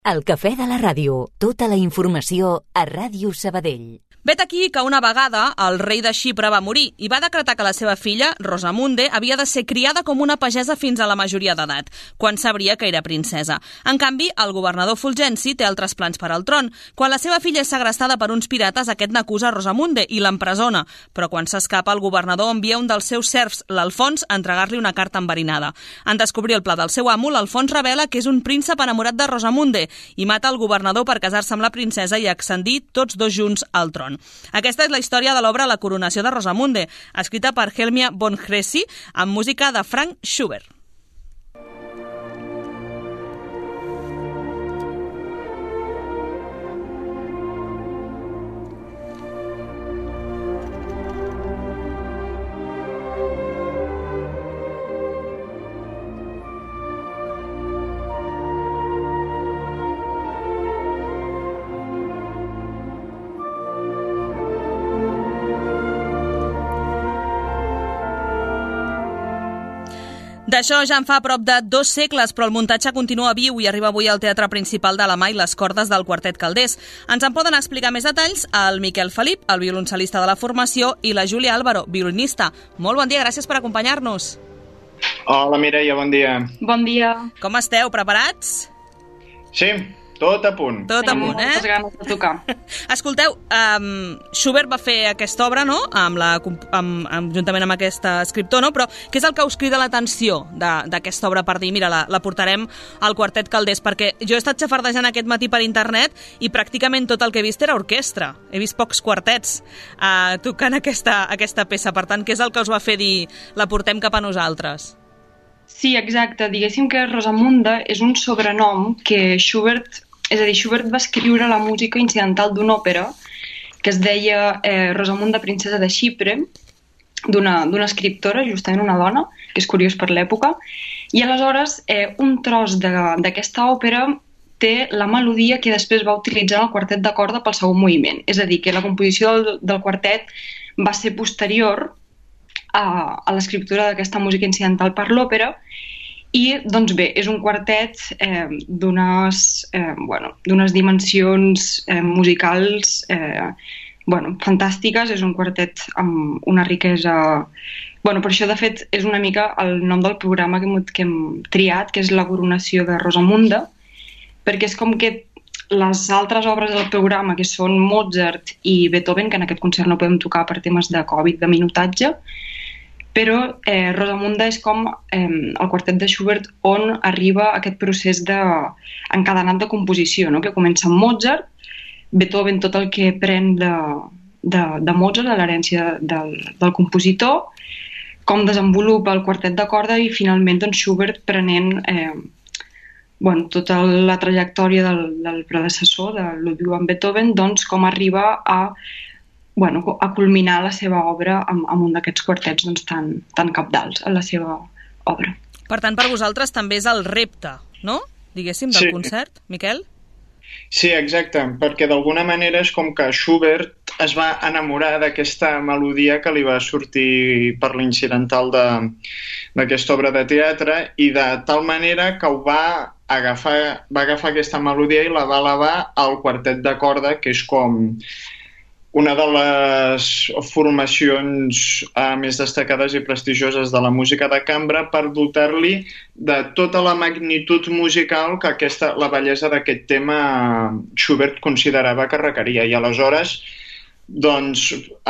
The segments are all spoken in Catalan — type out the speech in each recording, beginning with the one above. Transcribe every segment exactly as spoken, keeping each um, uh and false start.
El cafè de la ràdio. Tota la informació a Ràdio Sabadell. Vet aquí que una vegada el rei de Xipre va morir i va decretar que la seva filla, Rosamunde, havia de ser criada com una pagesa fins a la majoria d'edat, quan sabria que era princesa. En canvi, el governador Fulgenci té altres plans per al tron. Quan la seva filla és segrestada per uns pirates, aquest n'acusa Rosamunde i l'empresona. Però quan s'escapa, el governador envia un dels seus serfs, l'Alfons, a entregar-li una carta enverinada. En descobrir el pla del seu amo, l'Alfons revela que és un príncep enamorat de Rosamunde i mata el governador per casar-se amb la princesa i accedir tots dos junts al tron. Aquesta és la història de l'obra La coronació de Rosamunde, escrita per Helmia von Hressi, amb música de Frank Schubert. D'això ja en fa prop de dos segles, però el muntatge continua viu i arriba avui al Teatre Principal de la Mà i les cordes del Quartet Calders. Ens en poden explicar més detalls el Miquel Felip, el violoncel·lista de la formació, i la Júlia Álvaro, violinista. Molt bon dia, gràcies per acompanyar-nos. Hola, Mireia, bon dia. Bon dia. Com esteu, preparats? Sí, tot a punt. Tot a punt, eh? Moltes ganes de tocar. Escolteu, um, Schubert va fer aquesta obra, no?, amb la, amb, amb, juntament amb aquest escriptor, no?, però què és el que us crida l'atenció d'aquesta obra per dir, mira, la, la portarem al Quartet Calders? Perquè jo he estat xafardejant aquest matí per internet i pràcticament tot el que he vist era orquestra. He vist pocs quartets uh, tocant aquesta, aquesta peça. Per tant, què és el que us va fer dir la portem cap a nosaltres? Sí, exacte. Diguéssim que Rosamunda és un sobrenom que Schubert... És a dir, Schubert va escriure la música incidental d'una òpera que es deia eh, Rosamunda, princesa de Xipre, d'una escriptora, justament una dona, que és curiós per l'època, i aleshores eh, un tros d'aquesta òpera té la melodia que després va utilitzar el quartet de corda pel segon moviment. És a dir, que la composició del, del quartet va ser posterior a, a l'escriptura d'aquesta música incidental per l'òpera. I, doncs bé, és un quartet eh, d'unes eh, bueno, d'unes dimensions eh, musicals eh, bueno, fantàstiques. És un quartet amb una riquesa... Bueno, per això, de fet, és una mica el nom del programa que hem, que hem triat, que és La coronació de Rosamunda, perquè és com que les altres obres del programa, que són Mozart i Beethoven, que en aquest concert no podem tocar per temes de Covid, de minutatge, però eh, Rosamunda és com eh, el quartet de Schubert on arriba aquest procés de, encadenat de composició, no?, que comença amb Mozart, Beethoven tot el que pren de, de, de Mozart, de l'herència del, del compositor, com desenvolupa el quartet de corda i finalment doncs, Schubert prenent eh, bueno, tota la trajectòria del, del predecessor, de Ludwig van Beethoven, doncs com arriba a Bueno, a culminar la seva obra amb, amb un d'aquests quartets doncs, tan, tan capdals a la seva obra. Per tant, per vosaltres també és el repte, no?, diguéssim, del sí. concert, Miquel? Sí, exacte, perquè d'alguna manera és com que Schubert es va enamorar d'aquesta melodia que li va sortir per l'incidental d'aquesta obra de teatre i de tal manera que ho va agafar, va agafar aquesta melodia i la va elevar al quartet de corda, que és com una de les formacions eh, més destacades i prestigioses de la música de cambra, per dotar-li de tota la magnitud musical que aquesta, la bellesa d'aquest tema Schubert considerava que requeria. I aleshores, doncs,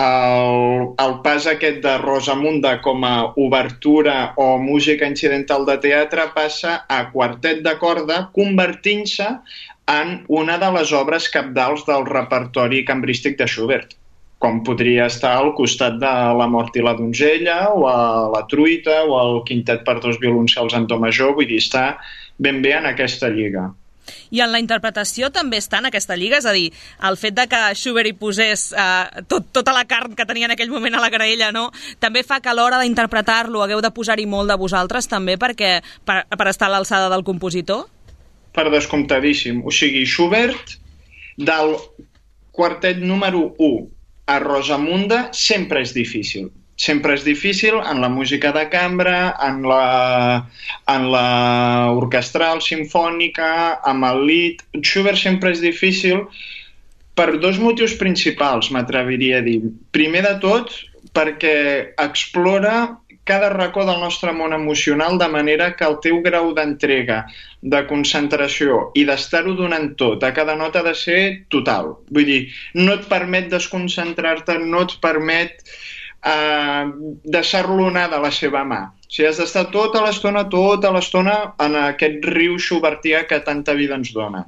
el, el pas aquest de Rosamunda com a obertura o música incidental de teatre passa a quartet de corda, convertint-se en una de les obres cabdals del repertori cambrístic de Schubert, com podria estar al costat de La mort i la donzella, o a La truita, o al quintet per dos violoncels en do major. Vull dir, està ben bé en aquesta lliga. I en la interpretació també està en aquesta lliga? És a dir, el fet de que Schubert hi posés eh, tot, tota la carn que tenia en aquell moment a la graella, no?, també fa que a l'hora d'interpretar-lo hagueu de posar-hi molt de vosaltres també perquè, per, per estar a l'alçada del compositor? Per descomptadíssim. O sigui, Schubert, del quartet número u a Rosamunda, sempre és difícil. sempre és difícil en la música de cambra, en la, en la orquestral, simfònica, amb el lied. Schubert sempre és difícil per dos motius principals, m'atreviria a dir. Primer de tot, perquè explora cada racó del nostre món emocional de manera que el teu grau d'entrega, de concentració i d'estar-ho donant tot a cada nota ha de ser total. Vull dir, no et permet desconcentrar-te, no et permet eh, deixar-lo anar de la seva mà. O sigui, has d'estar tota l'estona, tota l'estona en aquest riu schubertià que tanta vida ens dona.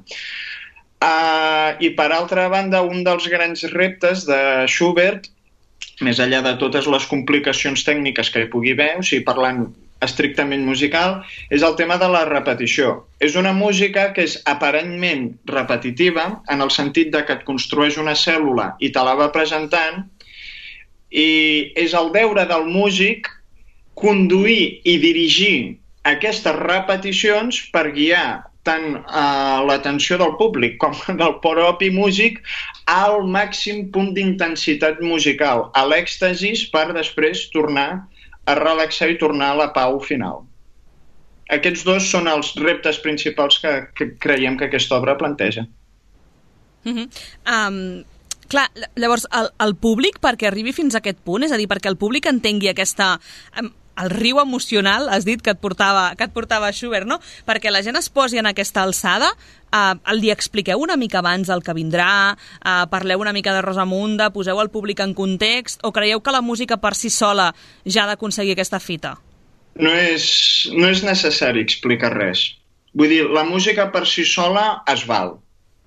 Uh, I per altra banda, un dels grans reptes de Schubert, més enllà de totes les complicacions tècniques que hi pugui haver, o sigui, parlant estrictament musical, és el tema de la repetició. És una música que és aparentment repetitiva, en el sentit de que et construeix una cèl·lula i te la va presentant, i és el deure del músic conduir i dirigir aquestes repeticions per guiar tant uh, l'atenció del públic com del propi músic al màxim punt d'intensitat musical, a l'èxtasis, per després tornar a relaxar i tornar a la pau final. Aquests dos són els reptes principals que, que creiem que aquesta obra planteja. Mm-hmm. Um, clar, llavors, el, el públic, perquè arribi fins a aquest punt, és a dir, perquè el públic entengui aquesta... Um, el riu emocional, has dit, que et portava, que et portava Schubert, no? Perquè la gent es posi en aquesta alçada, eh, li expliqueu una mica abans el que vindrà, eh, parleu una mica de Rosamunda, poseu el públic en context, o creieu que la música per si sola ja ha d'aconseguir aquesta fita? No és, no és necessari explicar res. Vull dir, la música per si sola es val.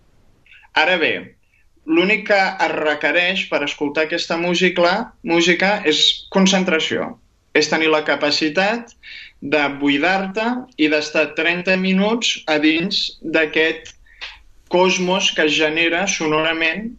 Ara bé, l'únic que es requereix per escoltar aquesta música, música és concentració. És tenir la capacitat de buidar-te i d'estar trenta minuts a dins d'aquest cosmos que es genera sonorament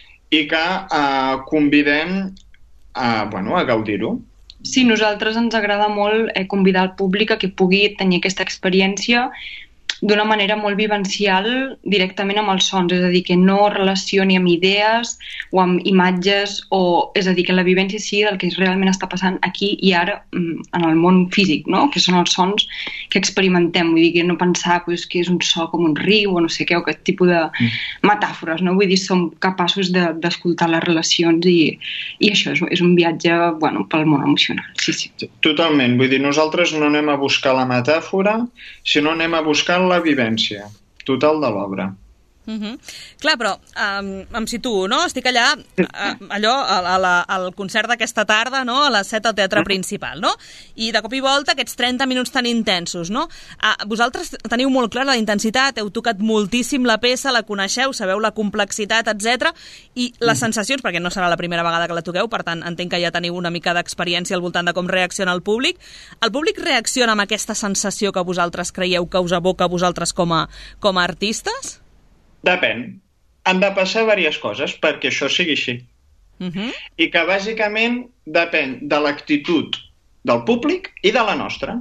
i que eh, convidem a, bueno, a gaudir-ho. Sí, nosaltres ens agrada molt eh, convidar el públic a que pugui tenir aquesta experiència d'una manera molt vivencial directament amb els sons, és a dir, que no relacioni amb idees o amb imatges, o, és a dir, que la vivència sigui del que realment està passant aquí i ara en el món físic, no? Que són els sons que experimentem, vull dir, que no pensar pues, que és un so com un riu o no sé què, o aquest tipus de metàfores, no? Vull dir, som capaços de, d'escoltar les relacions i, i això és, és un viatge, bueno, pel món emocional, sí, sí. Totalment, vull dir, nosaltres no anem a buscar la metàfora, sinó anem a buscar la vivència total de l'obra. Uh-huh. Clar, però um, em situo, no? Estic allà, uh, allò, a, a la, al concert d'aquesta tarda, no? A les set al Teatre Principal, no? I de cop i volta aquests trenta minuts tan intensos, no? Uh, vosaltres teniu molt clar la intensitat, heu tocat moltíssim la peça, la coneixeu, sabeu la complexitat, etcètera, i les sensacions, perquè no serà la primera vegada que la toqueu, per tant, entenc que ja teniu una mica d'experiència al voltant de com reacciona el públic. El públic reacciona amb aquesta sensació que vosaltres creieu que us evoca a vosaltres com a, com a artistes? Depèn. Han de passar diverses coses perquè això sigui així. Uh-huh. I que bàsicament depèn de l'actitud del públic i de la nostra.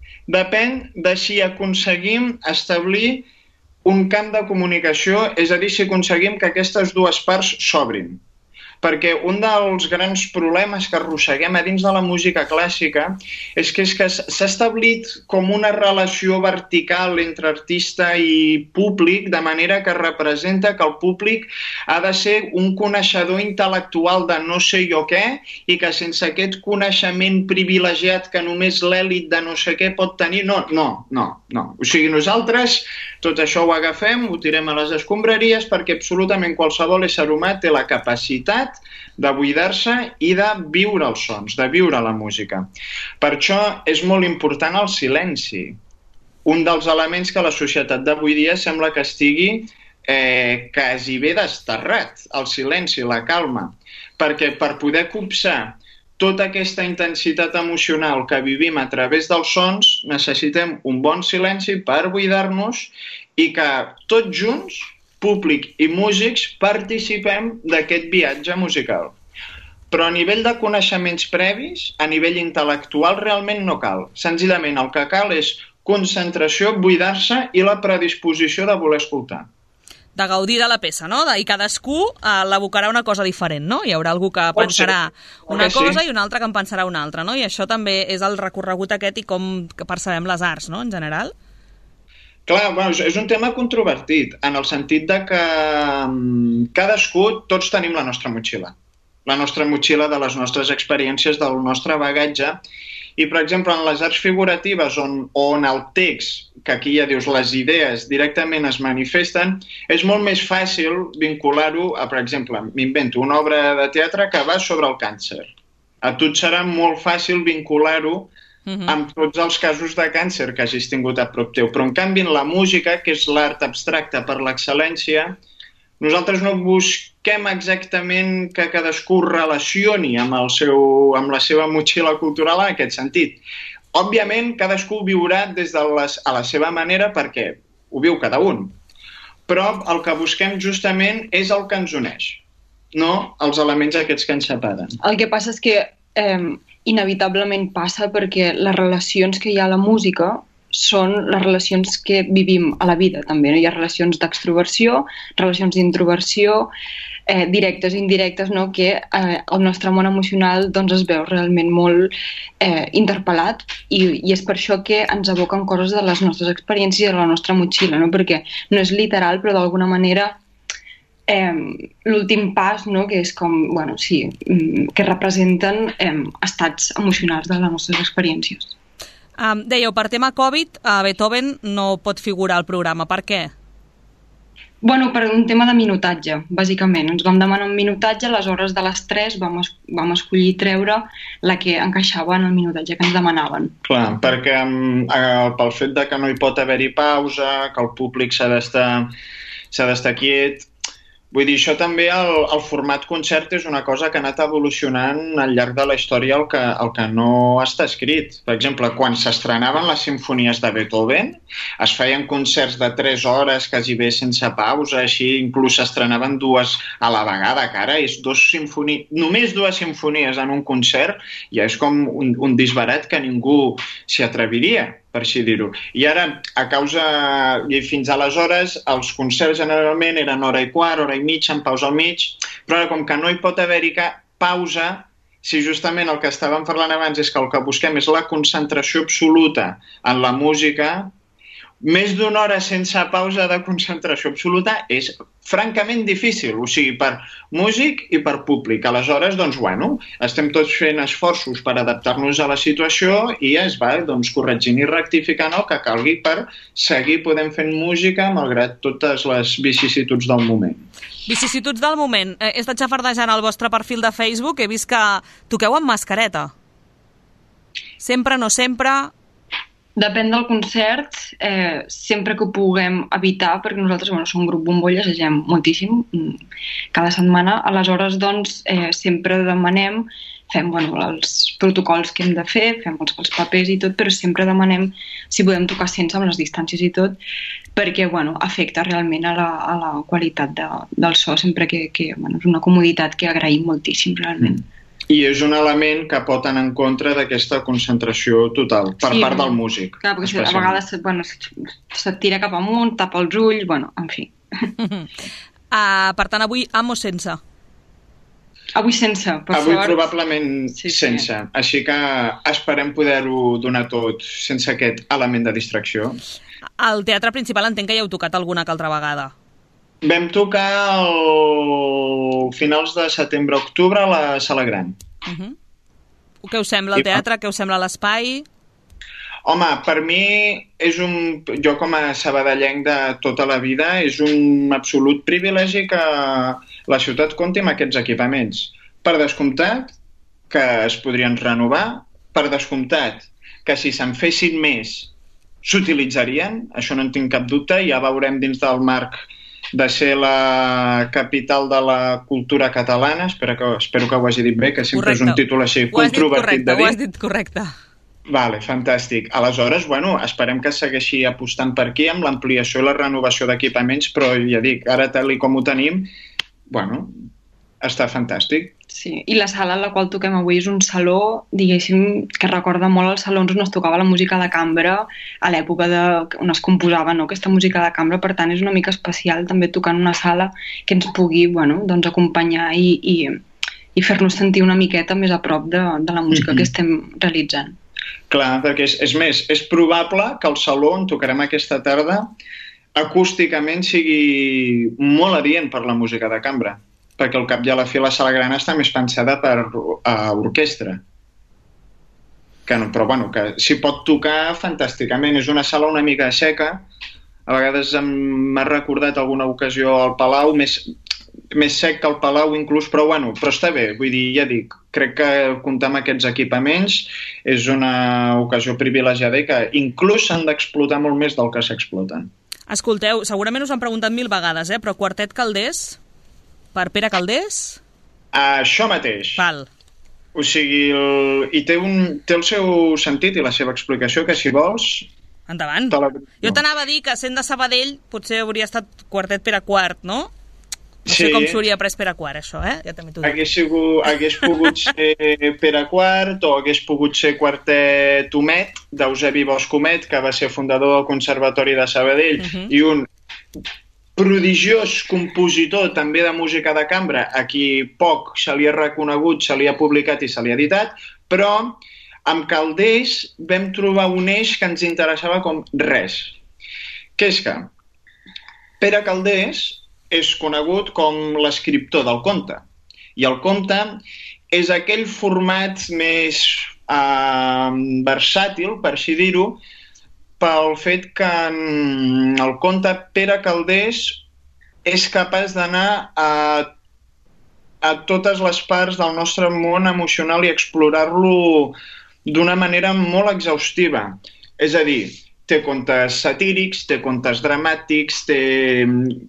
Depèn de si aconseguim establir un camp de comunicació, és a dir, si aconseguim que aquestes dues parts s'obrin. Perquè un dels grans problemes que arrosseguem a dins de la música clàssica és que, és que s'ha establit com una relació vertical entre artista i públic, de manera que representa que el públic ha de ser un coneixedor intel·lectual de no sé jo què i que sense aquest coneixement privilegiat que només l'èlit de no sé què pot tenir, no, no, no, no. O sigui, nosaltres tot això ho agafem, ho tirem a les escombraries perquè absolutament qualsevol ésser humà té la capacitat de buidar-se i de viure els sons, de viure la música. Per això és molt important el silenci. Un dels elements que la societat d'avui dia sembla que estigui eh, quasi bé desterrat, el silenci, la calma, perquè per poder copsar tota aquesta intensitat emocional que vivim a través dels sons necessitem un bon silenci per buidar-nos i que tots junts, públic i músics, participem d'aquest viatge musical. Però a nivell de coneixements previs, a nivell intel·lectual, realment no cal. Senzillament el que cal és concentració, buidar-se i la predisposició de voler escoltar. de gaudir de la peça, no? I cadascú uh, l'abocarà una cosa diferent, no? Hi haurà algú que pensarà una cosa i un altre que en pensarà una altra, no? I això també és el recorregut aquest i com percebem les arts, no?, en general. Clar, bueno, és un tema controvertit, en el sentit de que cadascú, tots tenim la nostra motxilla. La nostra motxilla de les nostres experiències, del nostre bagatge. I, per exemple, en les arts figuratives, on, on el text, que aquí ja dius, les idees directament es manifesten, és molt més fàcil vincular-ho a, per exemple, m'invento una obra de teatre que va sobre el càncer. A tu et serà molt fàcil vincular-ho amb tots els casos de càncer que hagis tingut a prop teu. Però, en canvi, en la música, que és l'art abstracta per l'excel·lència, nosaltres no busquem exactament que cadascú relacioni amb, el seu, amb la seva motxilla cultural en aquest sentit. Òbviament, cadascú viurà des de les, a la seva manera perquè ho viu cada un. Però el que busquem justament és el que ens uneix, no els elements aquests que ens separen. El que passa és que eh, inevitablement passa perquè les relacions que hi ha a la música són les relacions que vivim a la vida també, no? Hi ha relacions d'extroversió, relacions d'introversió, eh, directes i indirectes, no? Que eh, el nostre món emocional doncs, es veu realment molt eh, interpel·lat i, i és per això que ens evoquen coses de les nostres experiències i de la nostra motxilla, no? Perquè no és literal, però d'alguna manera eh, l'últim pas, no? Que és com, bueno, sí, que representen eh, estats emocionals de les nostres experiències. Um, dèieu, per tema Covid, uh, Beethoven no pot figurar al programa. Per què? Bueno, per un tema de minutatge, bàsicament. Ens vam demanar un minutatge, a les hores de les tres vam, es vam escollir treure la que encaixava en el minutatge que ens demanaven. Clar, perquè eh, pel fet de que no hi pot haver-hi pausa, que el públic s'ha d'estar s'ha d'estar quiet. Vull dir, això també, el, el format concert és una cosa que ha anat evolucionant al llarg de la història el que, el que no està escrit. Per exemple, quan s'estrenaven les simfonies de Beethoven, es feien concerts de tres hores, quasi bé sense pausa, així, inclús s'estrenaven dues a la vegada, que ara és dos simfoni... només dues simfonies en un concert, ja és com un, un disbarat que ningú s'hi atreviria, per així dir-ho. I ara, a causa... I fins aleshores, els concerts generalment eren hora i quart, hora i mitja, amb pausa al mig, però ara, com que no hi pot haver-hi cap pausa, si justament el que estàvem parlant abans és que el que busquem és la concentració absoluta en la música, més d'una hora sense pausa de concentració absoluta és francament difícil, o sigui, per músic i per públic. Aleshores, doncs, bueno, estem tots fent esforços per adaptar-nos a la situació i es va, doncs, corregint i rectificant el que calgui per seguir podent fent música malgrat totes les vicissituds del moment. Vicissituds del moment. He estat xafardejant el vostre perfil de Facebook, he vist que toqueu amb mascareta. Sempre, no sempre... Depèn del concert, eh, sempre que ho puguem evitar, perquè nosaltres, bueno, som un grup bombolla, assagem moltíssim, cada setmana. Aleshores, doncs, eh, sempre demanem, fem, bueno, els protocols que hem de fer, fem els, els papers i tot, però sempre demanem si podem tocar sense amb les distàncies i tot, perquè, bueno, afecta realment a la, a la qualitat de, del so, sempre que, que bueno, és una comoditat que agraïm moltíssim, realment. Mm. I és un element que pot anar en contra d'aquesta concentració total, per sí, part del músic. Clar, perquè a vegades bueno, se't tira cap amunt, tapa els ulls, bueno, en fi. uh, per tant, avui amb o sense? Avui sense, per Avui sort. probablement sí, sense, sí. Així que esperem poder-ho donar tot sense aquest element de distracció. Al teatre principal entenc que ja heu tocat alguna que altra vegada. Vam tocar el finals de setembre-octubre a la Sala Gran. Uh-huh. Què us sembla el teatre? I... Què us sembla l'espai? Home, per mi és un... Jo com a sabadellenc de tota la vida és un absolut privilegi que la ciutat compti amb aquests equipaments. Per descomptat que es podrien renovar, per descomptat que si se'n fessin més s'utilitzarien, això no en tinc cap dubte, ja veurem dins del marc de ser la capital de la cultura catalana, espero que, espero que ho hagi dit bé, que sempre correcte. És un títol així controvertit de dir. Ho has dit correcte. Vale, fantàstic. Aleshores, bueno, esperem que segueixi apostant per aquí amb l'ampliació i la renovació d'equipaments, però ja dic, ara tal com ho tenim, bueno, està fantàstic. Sí, i la sala en la qual toquem avui és un saló, diguéssim, que recorda molt els salons on es tocava la música de cambra a l'època de, on es composava, no?, aquesta música de cambra. Per tant, és una mica especial també tocar en una sala que ens pugui, bueno, doncs, acompanyar i, i, i fer-nos sentir una miqueta més a prop de, de la música mm-hmm. que estem realitzant. Clar, perquè és, és més, és probable que el saló on tocarem aquesta tarda acústicament sigui molt adient per la música de cambra, perquè al cap i a la fi la sala gran està més pensada per uh, orquestra. Que no, però bueno, que s'hi pot tocar fantàsticament. És una sala una mica seca, a vegades m'ha recordat alguna ocasió al Palau, més, més sec que al Palau inclús, però bueno, però està bé, vull dir, ja dic, crec que comptar amb aquests equipaments és una ocasió privilegiada i que inclús s'han d'explotar molt més del que s'exploten. Escolteu, segurament us han preguntat mil vegades, eh? Però Quartet Calders, per Pere Calders? Això mateix. Val. O sigui, el, i té, un, té el seu sentit i la seva explicació, que si vols... Endavant. La... Jo t'anava a dir que sent de Sabadell potser hauria estat Quartet Pere Quart, no? No sí. sé com s'hauria pres Pere Quart, això, eh? Ja també t'ho dic. Hagués, sigut, hagués pogut ser Pere Quart o hagués pogut ser Quartet Homet, d'Eusebi Bosch Homet, que va ser fundador del Conservatori de Sabadell, uh-huh. i un prodigiós compositor també de música de cambra, a qui poc se li ha reconegut, se li ha publicat i se li ha editat, però amb Calders vam trobar un eix que ens interessava com res. Que és que Pere Calders és conegut com l'escriptor del conte, i el conte és aquell format més eh, versàtil, per així dir-ho, pel fet que en el conte Pere Calders és capaç d'anar a, a totes les parts del nostre món emocional i explorar-lo d'una manera molt exhaustiva. És a dir, té contes satírics, té contes dramàtics, té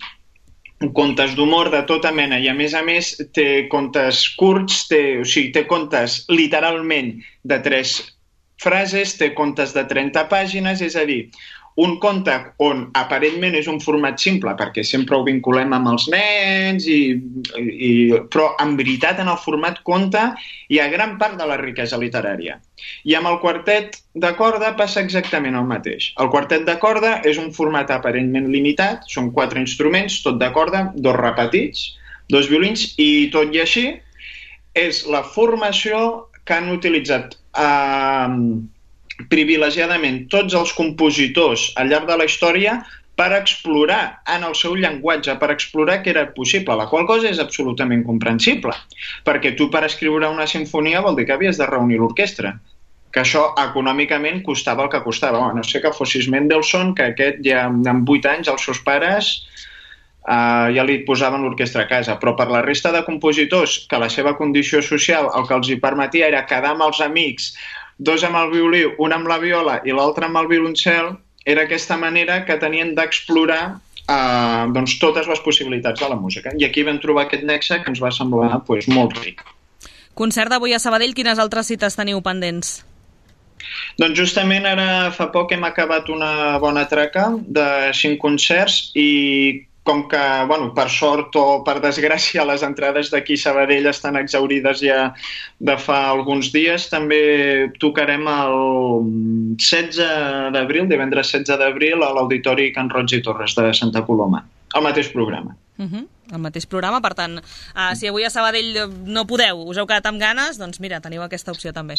contes d'humor de tota mena i, a més a més, té contes curts, té, o sigui, té contes literalment de tres frases, té contes de trenta pàgines, és a dir, un conte on aparentment és un format simple, perquè sempre ho vinculem amb els nens, i, i, però en veritat en el format conte hi ha gran part de la riquesa literària. I amb el quartet de corda passa exactament el mateix. El quartet de corda és un format aparentment limitat, són quatre instruments, tot de corda, dos repetits, dos violins, i tot i així és la formació que han utilitzat eh, privilegiadament tots els compositors al llarg de la història per explorar en el seu llenguatge, per explorar què era possible, la qual cosa és absolutament comprensible, perquè tu per escriure una sinfonia vol dir que havies de reunir l'orquestra, que això econòmicament costava el que costava. A no sé que fossis Mendelssohn, que aquest ja en vuit anys els seus pares Uh, ja li posaven l'orquestra a casa, però per la resta de compositors que la seva condició social el que els hi permetia era quedar amb els amics, dos amb el violí, un amb la viola i l'altre amb el violoncel, era aquesta manera que tenien d'explorar uh, doncs, totes les possibilitats de la música. I aquí vam trobar aquest nexe que ens va semblar pues, molt ric. Concert d'avui a Sabadell, quines altres cites teniu pendents? Doncs justament ara fa poc hem acabat una bona traca de cinc concerts i com que, bueno, per sort o per desgràcia, les entrades d'aquí a Sabadell estan exhaurides ja de fa alguns dies, també tocarem el setze d'abril, divendres setze d'abril, a l'Auditori Can Roig i Torres de Santa Coloma. El mateix programa. Uh-huh. El mateix programa, per tant, uh, si avui a Sabadell no podeu, us heu quedat amb ganes, doncs mira, teniu aquesta opció també.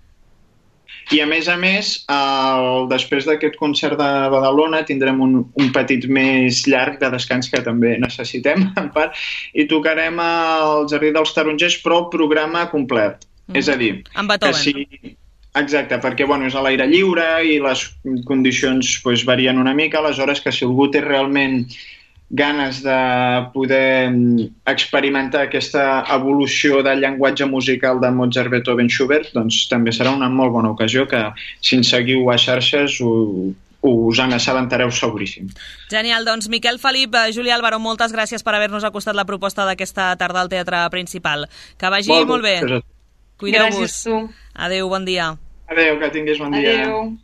I a més a més, el, després d'aquest concert de Badalona tindrem un, un petit més llarg de descans que també necessitem, en part, i tocarem al Jardí dels Tarongers, però el programa complet. Mm. És a dir, amb Beethoven. Si... Exacte, perquè bueno, és a l'aire lliure i les condicions pues, varien una mica, aleshores que si algú té realment ganes de poder experimentar aquesta evolució del llenguatge musical de Mozart, Beethoven, Schubert, doncs també serà una molt bona ocasió que, si ens seguiu a xarxes, ho, us en assabentareu seguríssim. Genial, doncs Miquel Felip, Júlia Álvaro, moltes gràcies per haver-nos acostat la proposta d'aquesta tarda al Teatre Principal. Que vagi molt, molt bé. Cuideu-vos. Gràcies tu. Adéu, bon dia. Adéu, que tinguis bon dia. Adéu.